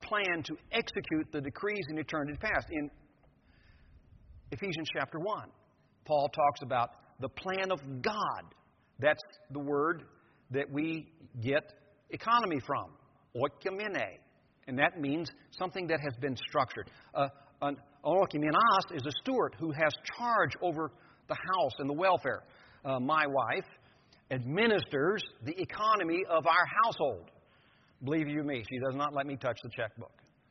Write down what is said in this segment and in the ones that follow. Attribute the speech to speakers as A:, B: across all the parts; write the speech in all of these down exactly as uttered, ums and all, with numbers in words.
A: plan to execute the decrees in eternity past. In Ephesians chapter one, Paul talks about the plan of God. That's the word that we get economy from, oikomene. And that means something that has been structured. Uh, an oikomenos is a steward who has charge over the house and the welfare. Uh, my wife administers the economy of our household. Believe you me, she does not let me touch the checkbook.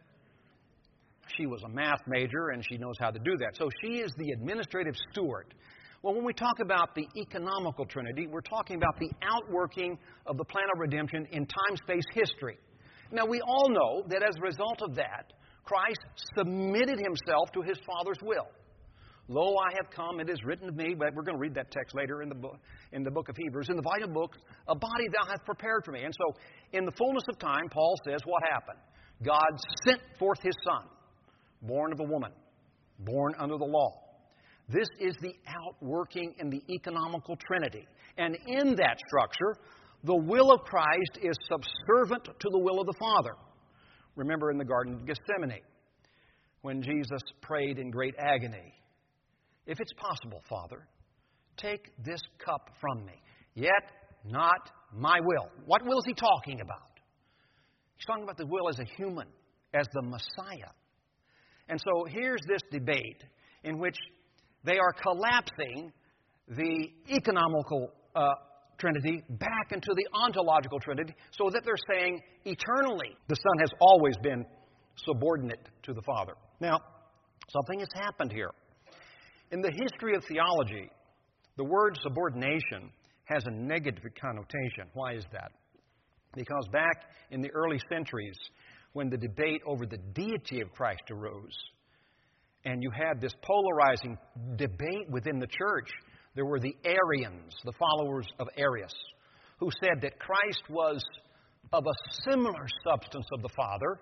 A: She was a math major, and she knows how to do that. So she is the administrative steward. Well, when we talk about the economical Trinity, we're talking about the outworking of the plan of redemption in time, space, history. Now, we all know that as a result of that, Christ submitted himself to his Father's will. Lo, I have come, it is written of me, but we're going to read that text later in the book, in the book of Hebrews. In the vital book, a body thou hast prepared for me. And so, in the fullness of time, Paul says, what happened? God sent forth his Son, born of a woman, born under the law. This is the outworking in the economical Trinity. And in that structure, the will of Christ is subservient to the will of the Father. Remember in the Garden of Gethsemane, when Jesus prayed in great agony, if it's possible, Father, take this cup from me, yet not my will. What will is he talking about? He's talking about the will as a human, as the Messiah. And so here's this debate in which they are collapsing the economical uh, Trinity back into the ontological Trinity so that they're saying eternally the Son has always been subordinate to the Father. Now, something has happened here. In the history of theology, the word subordination has a negative connotation. Why is that? Because back in the early centuries, when the debate over the deity of Christ arose, and you had this polarizing debate within the church, there were the Arians, the followers of Arius, who said that Christ was of a similar substance of the Father,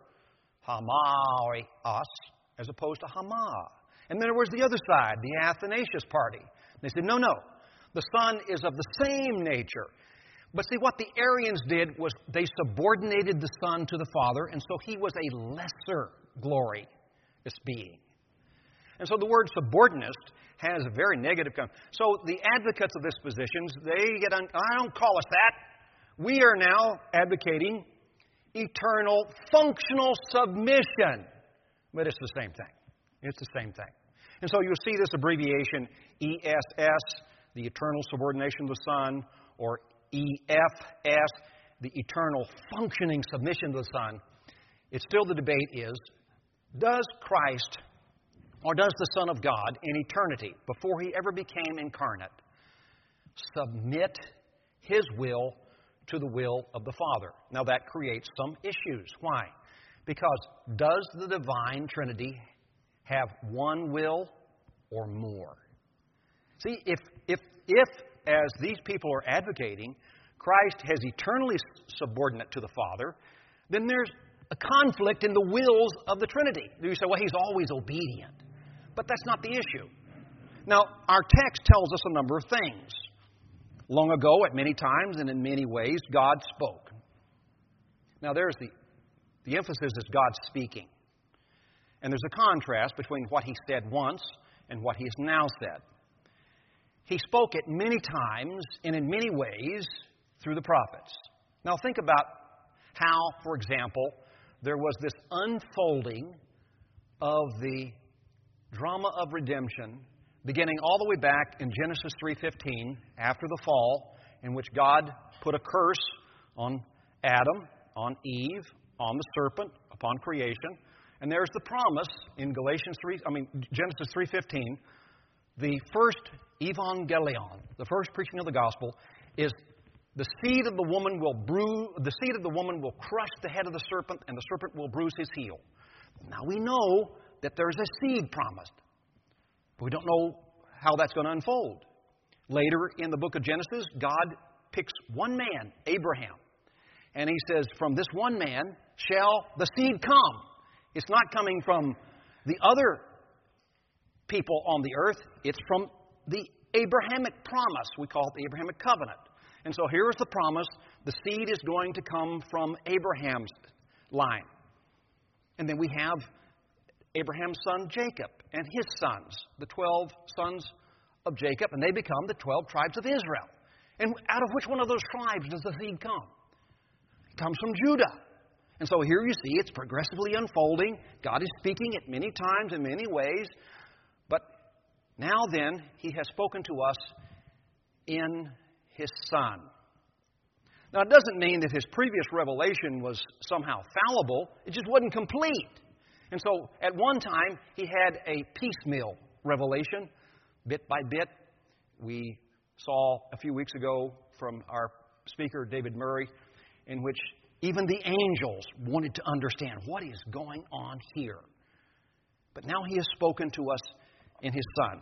A: Hamaios, as opposed to Hama. And then there was the other side, the Athanasius party. They said, no, no, the Son is of the same nature. But see, what the Arians did was they subordinated the Son to the Father, and so he was a lesser glorious being. And so the word subordinist has a very negative connotation. So the advocates of this positions, they get, un- I don't call us that. We are now advocating eternal functional submission. But it's the same thing. It's the same thing. And so you'll see this abbreviation E S S, the eternal subordination of the Son, or E F S, the eternal functioning submission to the Son. It's still the debate is, does Christ, or does the Son of God in eternity, before he ever became incarnate, submit his will to the will of the Father? Now that creates some issues. Why? Because does the divine Trinity have one will or more? See, if, if, if, as these people are advocating, Christ has eternally subordinate to the Father, then there's a conflict in the wills of the Trinity. You say, well, he's always obedient. But that's not the issue. Now, our text tells us a number of things. Long ago, at many times and in many ways, God spoke. Now, there's the, the emphasis is God speaking. And there's a contrast between what he said once and what he has now said. He spoke it many times and in many ways through the prophets. Now think about how, for example, there was this unfolding of the drama of redemption beginning all the way back in Genesis three fifteen after the fall, in which God put a curse on Adam, on Eve, on the serpent, upon creation. And there's the promise in Galatians three, I mean Genesis three fifteen, the first evangelion, the first preaching of the gospel, is the seed of the woman will bruise, the seed of the woman will crush the head of the serpent, and the serpent will bruise his heel. Now we know that there's a seed promised, but we don't know how that's going to unfold. Later in the book of Genesis, God picks one man, Abraham, and he says, from this one man shall the seed come. It's not coming from the other people on the earth. It's from the Abrahamic promise. We call it the Abrahamic covenant. And so here is the promise. The seed is going to come from Abraham's line. And then we have Abraham's son Jacob and his sons, the twelve sons of Jacob, and they become the twelve tribes of Israel. And out of which one of those tribes does the seed come? It comes from Judah. And so here you see it's progressively unfolding. God is speaking at many times in many ways. But now then, He has spoken to us in His Son. Now, it doesn't mean that His previous revelation was somehow fallible. It just wasn't complete. And so at one time, He had a piecemeal revelation, bit by bit. We saw a few weeks ago from our speaker, David Murray, in which even the angels wanted to understand what is going on here. But now He has spoken to us in His Son.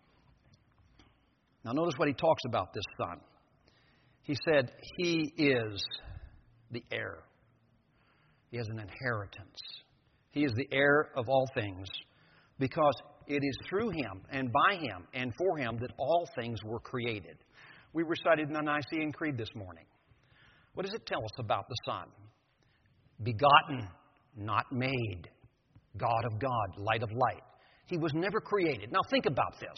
A: Now notice what He talks about this Son. He said, He is the heir. He has an inheritance. He is the heir of all things, because it is through Him and by Him and for Him that all things were created. We recited in the Nicene Creed this morning. What does it tell us about the Son? Begotten, not made. God of God, light of light. He was never created. Now think about this.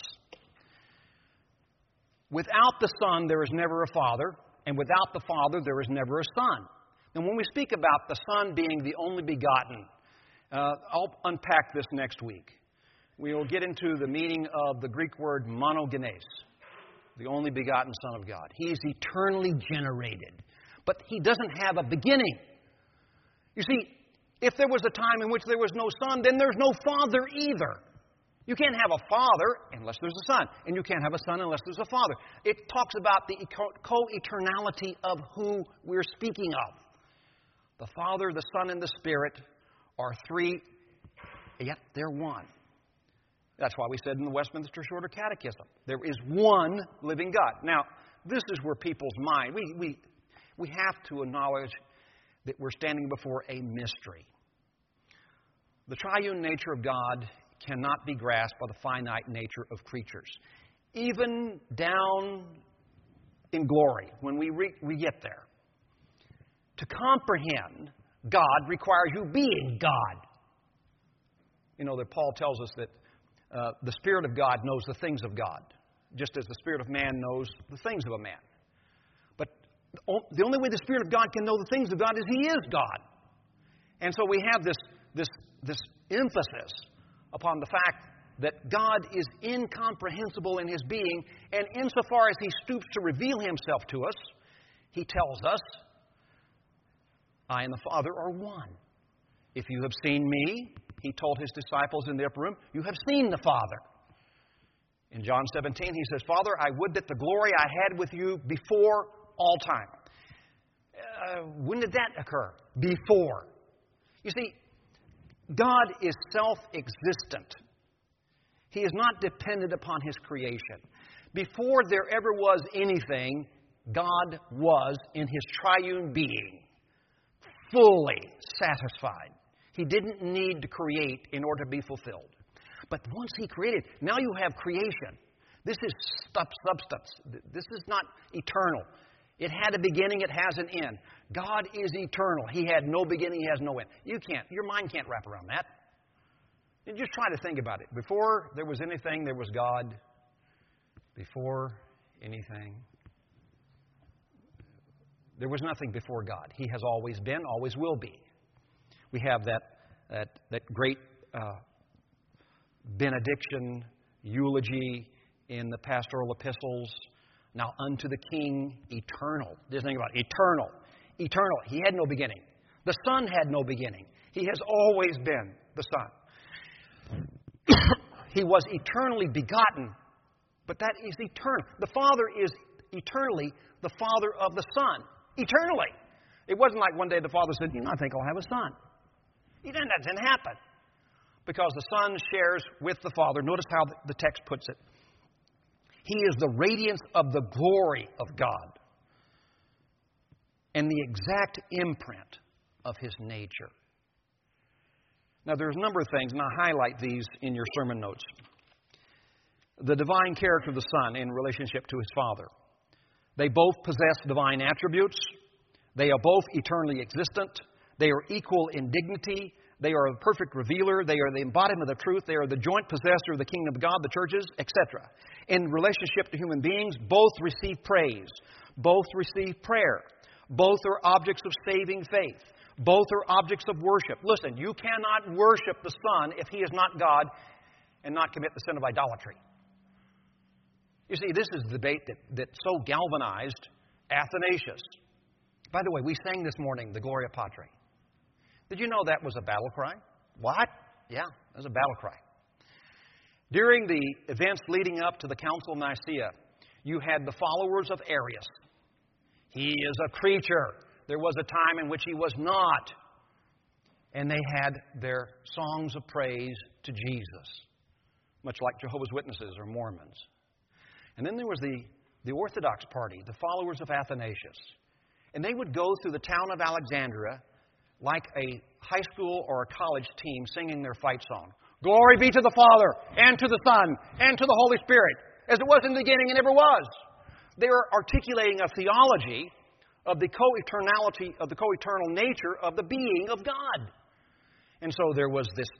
A: Without the Son, there is never a Father, and without the Father, there is never a Son. And when we speak about the Son being the only begotten, uh, I'll unpack this next week. We will get into the meaning of the Greek word monogenes, the only begotten Son of God. He is eternally generated, but He doesn't have a beginning. You see, if there was a time in which there was no Son, then there's no Father either. You can't have a Father unless there's a Son, and you can't have a Son unless there's a Father. It talks about the co-eternality of who we're speaking of. The Father, the Son, and the Spirit are three, yet they're one. That's why we said in the Westminster Shorter Catechism, there is one living God. Now, this is where people's mind, we, we, we have to acknowledge that we're standing before a mystery. The triune nature of God cannot be grasped by the finite nature of creatures. Even down in glory, when we, re- we get there. To comprehend God requires you being God. You know that Paul tells us that uh, the Spirit of God knows the things of God, just as the Spirit of man knows the things of a man. But the only way the Spirit of God can know the things of God is He is God. And so we have this, this, this emphasis upon the fact that God is incomprehensible in His being, and insofar as He stoops to reveal Himself to us, He tells us, I and the Father are one. If you have seen me, He told His disciples in the upper room, you have seen the Father. In John seventeen, He says, Father, I would that the glory I had with you before all time. Uh, when did that occur? Before. You see, God is self-existent. He is not dependent upon His creation. Before there ever was anything, God was in His triune being, fully satisfied. He didn't need to create in order to be fulfilled. But once He created, now you have creation. This is substance. This is not eternal. It had a beginning, it has an end. God is eternal. He had no beginning, He has no end. You can't, your mind can't wrap around that. You just try to think about it. Before there was anything, there was God. Before anything, there was nothing before God. He has always been, always will be. We have that, that, that great uh, benediction, eulogy in the pastoral epistles. Now unto the King, eternal. Just think about it. Eternal. Eternal. He had no beginning. The Son had no beginning. He has always been the Son. He was eternally begotten, but that is eternal. The Father is eternally the Father of the Son. Eternally. It wasn't like one day the Father said, you know, I think I'll have a son. That didn't happen. Because the Son shares with the Father. Notice how the text puts it. He is the radiance of the glory of God and the exact imprint of His nature. Now, there's a number of things, and I'll highlight these in your sermon notes. The divine character of the Son in relationship to His Father. They both possess divine attributes. They are both eternally existent. They are equal in dignity. They are the perfect revealer. They are the embodiment of the truth. They are the joint possessor of the kingdom of God, the churches, et cetera. In relationship to human beings, both receive praise. Both receive prayer. Both are objects of saving faith. Both are objects of worship. Listen, you cannot worship the Son if He is not God and not commit the sin of idolatry. You see, this is the debate that, that so galvanized Athanasius. By the way, we sang this morning the Gloria Patri. Did you know that was a battle cry? What? Yeah, it was a battle cry. During the events leading up to the Council of Nicaea, you had the followers of Arius. He is a creature. There was a time in which he was not. And they had their songs of praise to Jesus, much like Jehovah's Witnesses or Mormons. And then there was the, the Orthodox party, the followers of Athanasius. And they would go through the town of Alexandria like a high school or a college team singing their fight song. Glory be to the Father, and to the Son, and to the Holy Spirit, as it was in the beginning and ever was. They are articulating a theology of the co-eternality, of the co-eternal nature of the being of God. And so there was this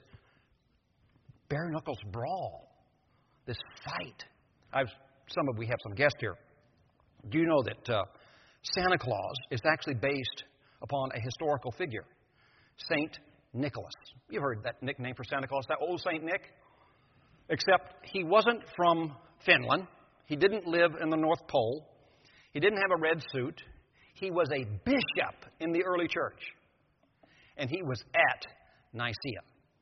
A: bare knuckles brawl, this fight. I've, some of we have some guests here. Do you know that uh, Santa Claus is actually based upon a historical figure, Saint Nicholas? You've heard that nickname for Santa Claus, that old Saint Nick. Except he wasn't from Finland. He didn't live in the North Pole. He didn't have a red suit. He was a bishop in the early church. And he was at Nicaea.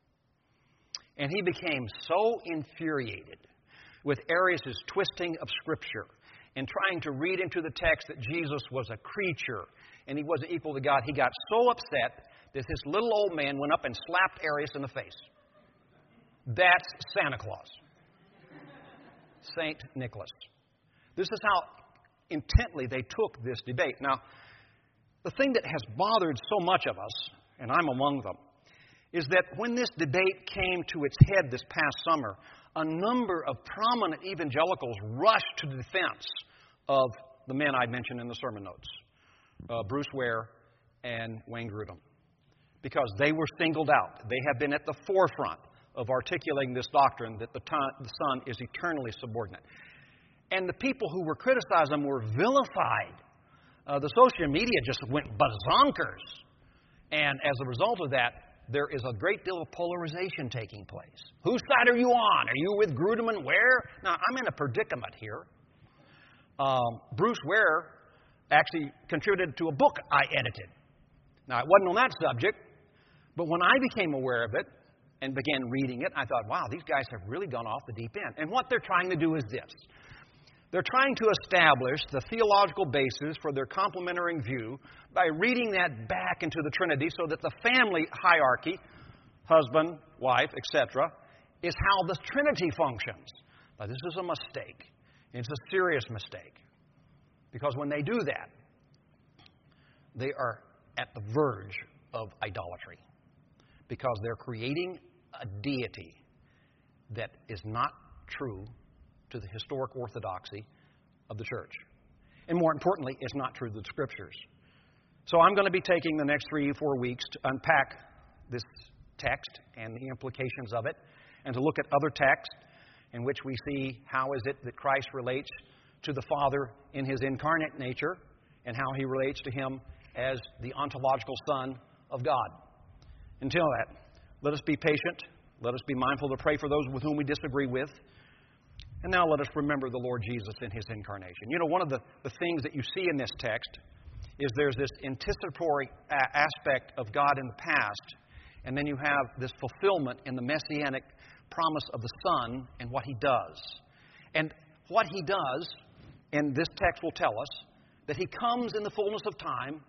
A: And he became so infuriated with Arius' twisting of Scripture and trying to read into the text that Jesus was a creature and he wasn't equal to God. He got so upset that this little old man went up and slapped Arius in the face. That's Santa Claus. Saint Nicholas. This is how intently they took this debate. Now, the thing that has bothered so much of us, and I'm among them, is that when this debate came to its head this past summer, a number of prominent evangelicals rushed to the defense of the men I mentioned in the sermon notes, uh, Bruce Ware and Wayne Grudem, because they were singled out. They have been at the forefront of articulating this doctrine that the, ton, the Son is eternally subordinate. And the people who were criticizing them were vilified. Uh, the social media just went bazonkers. And as a result of that, there is a great deal of polarization taking place. Whose side are you on? Are you with Grudem and Ware? Now, I'm in a predicament here. Um, Bruce Ware actually contributed to a book I edited. Now, it wasn't on that subject, but when I became aware of it and began reading it, I thought, wow, these guys have really gone off the deep end. And what they're trying to do is this. They're trying to establish the theological basis for their complementary view by reading that back into the Trinity so that the family hierarchy, husband, wife, et cetera, is how the Trinity functions. Now, this is a mistake. It's a serious mistake. Because when they do that, they are at the verge of idolatry. Because they're creating a deity that is not true to the historic orthodoxy of the church. And more importantly, it's not true to the Scriptures. So I'm going to be taking the next three or four weeks to unpack this text and the implications of it, and to look at other texts in which we see how is it that Christ relates to the Father in His incarnate nature, and how He relates to Him as the ontological Son of God. Until that, let us be patient. Let us be mindful to pray for those with whom we disagree with. And now let us remember the Lord Jesus in His incarnation. You know, one of the, the things that you see in this text is there's this anticipatory a- aspect of God in the past, and then you have this fulfillment in the messianic promise of the Son and what He does. And what He does, and this text will tell us, that He comes in the fullness of time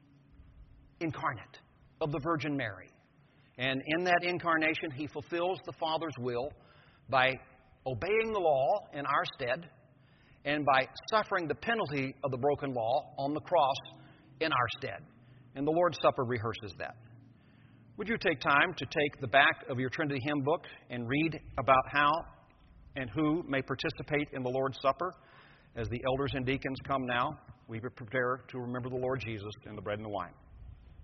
A: incarnate of the Virgin Mary. And in that incarnation, He fulfills the Father's will by obeying the law in our stead, and by suffering the penalty of the broken law on the cross in our stead. And the Lord's Supper rehearses that. Would you take time to take the back of your Trinity hymn book and read about how and who may participate in the Lord's Supper? As the elders and deacons come now, we prepare to remember the Lord Jesus in the bread and the wine.